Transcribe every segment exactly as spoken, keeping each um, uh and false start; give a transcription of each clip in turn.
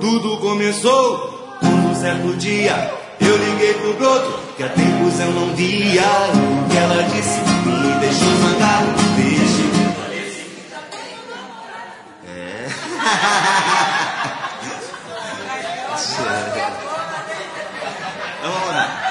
Tudo começou quando certo dia eu liguei pro broto, que há tempos eu não via. O que ela disse me deixou zangado. Deixe. É. Vamos lá.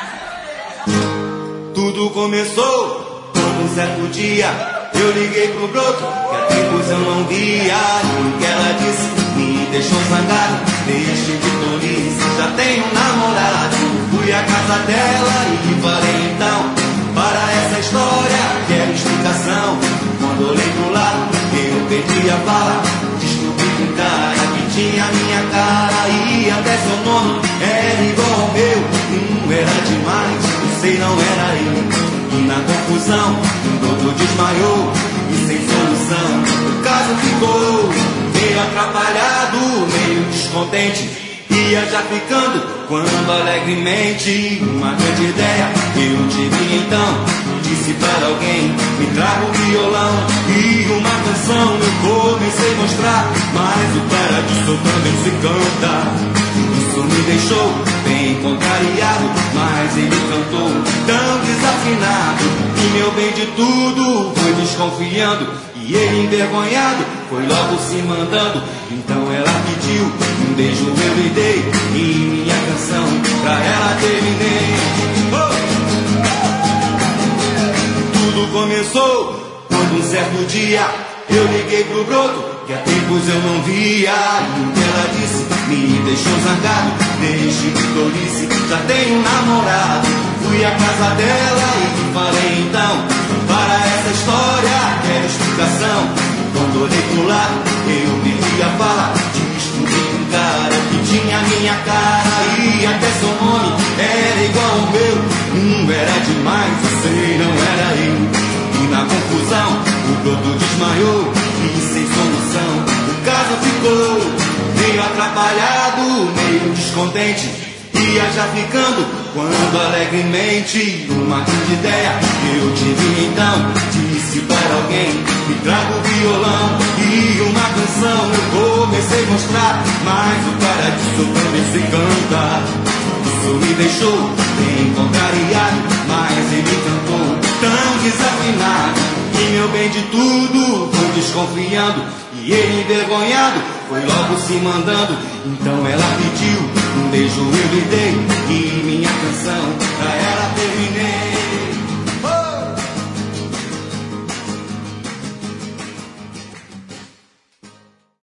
Tudo começou quando um certo dia eu liguei pro broto, que há tempos eu não via. O que ela disse me deixou zangado. Deixe de tolice, já tenho um namorado. Fui à casa dela e falei então, para essa história quero explicação. Quando olhei pro lado eu perdi a bala. Descobri que um cara que tinha minha cara e até seu nome era igual ao meu. Hum, era demais, não sei, não era eu. E na confusão um doutor desmaiou e sem solução o caso ficou meio atrapalhado, meio descontente. Ia já ficando quando alegremente uma grande ideia eu tive então. Disse para alguém, me traga um violão e uma canção. Eu comecei a mostrar, mas o cara disso também se canta. Isso me deixou bem contrariado, mas ele cantou tão desafinado que meu bem de tudo foi desconfiando. E ele envergonhado foi logo se mandando. Então ela pediu um beijo, eu lhe dei e minha canção pra ela terminei. Oh! Tudo começou quando um certo dia eu liguei pro broto, que há tempos eu não via. E o que ela disse me deixou zangado. Deixe de tolice, já tenho um namorado. Fui à casa dela e falei então, para essa história quero explicação. Quando olhei pro lado eu perdi a fala. Descobri um cara que tinha minha cara e até seu nome era igual ao meu. Hum, era demais, eu sei, não era eu. E na confusão o broto desmaiou e sem solução o caso ficou meio atrapalhado, meio descontente. Ia já ficando quando alegremente uma grande ideia eu tive então. Disse para alguém, me traga o violão e uma canção. Eu comecei a mostrar, mas o cara disso também se canta. Isso me deixou bem contrariado, mas ele cantou tão desafinado que meu bem de tudo foi desconfiando. E ele envergonhado foi logo se mandando. Então ela pediu um beijo, eu lhe dei e minha canção pra ela terminei.